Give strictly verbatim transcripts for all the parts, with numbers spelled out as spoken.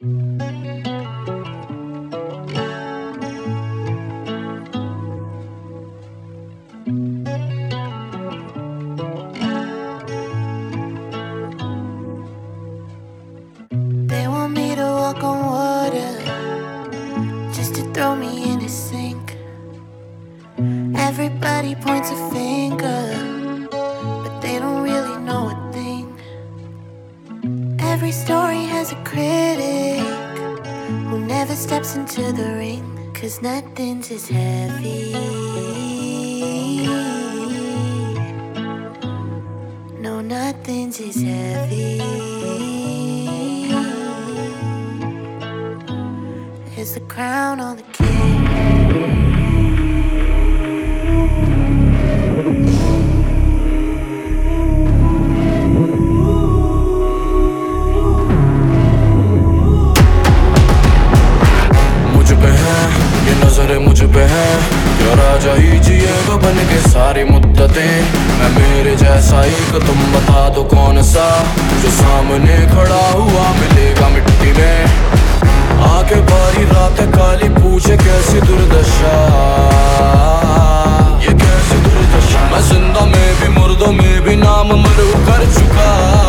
They want me to walk on water, just to throw me in a sink. Everybody points a finger, but they don't really know a thing. Every story has a critic who never steps into the ring, 'cause nothing's as heavy. No, nothing's as heavy as the crown on the king. मुझ पे है क्या राजा ही जिएगा बन के सारी मुद्दतें। मैं मेरे जैसा एक तुम बता दो कौन सा, जो सामने खड़ा हुआ मिलेगा मिट्टी में। आके बारी रात काली पूछे कैसी दुर्दशा, ये कैसी दुर्दशा। मैं जिंदा में भी मुर्दों में भी नाम मरू कर चुका।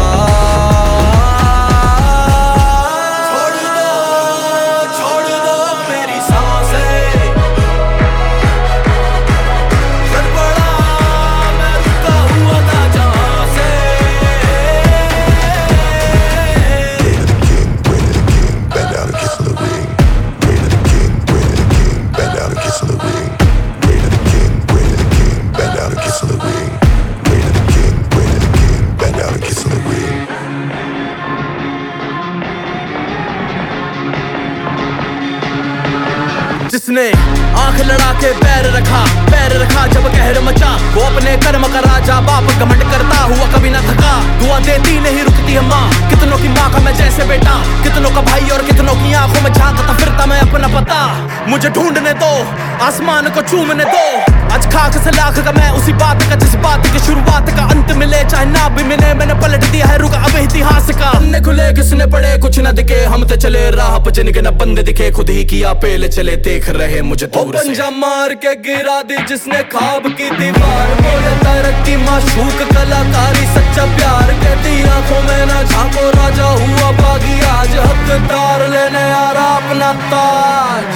जिसने आंख लड़ा के पैर रखा, पैर रखा जब कहर मचा, वो अपने कर्म का राजा बाप घमंड करता हुआ कभी ना थका। दुआ देती नहीं रुकती है माँ, कितनों की माँ का मैं जैसे बेटा, कितनों का भाई और कितनों की आंखों में झांकता फिरता मैं अपना पता। मुझे ढूंढने दो, आसमान को चूमने दो, आज खाक से लाख का मैं उसी बात का जिस बात की शुरुआत का अंत मिले चाहे ना भी मिले। मैंने पलट दिया है रुक अब इतिहास का। अन्य खुले किसने पढ़े कुछ न दिखे, हम तो चले राह पर जिनके न बंदे दिखे, खुद ही किया पेल चले देख रहे मुझे दूर से। पंजा मार के गिरा दी जिसने ख्वाब की दीवार, वो ये तरक्की माशूक कलाकारी सच्चा प्यार। कहती आंखों में ना झांको राजा हुआ बागी, आज हकदार लेने आ रहा अपना ताज।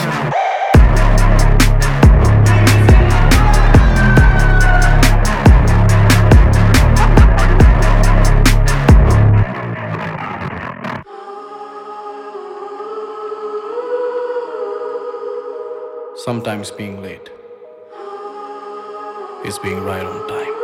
Sometimes being late is being right on time.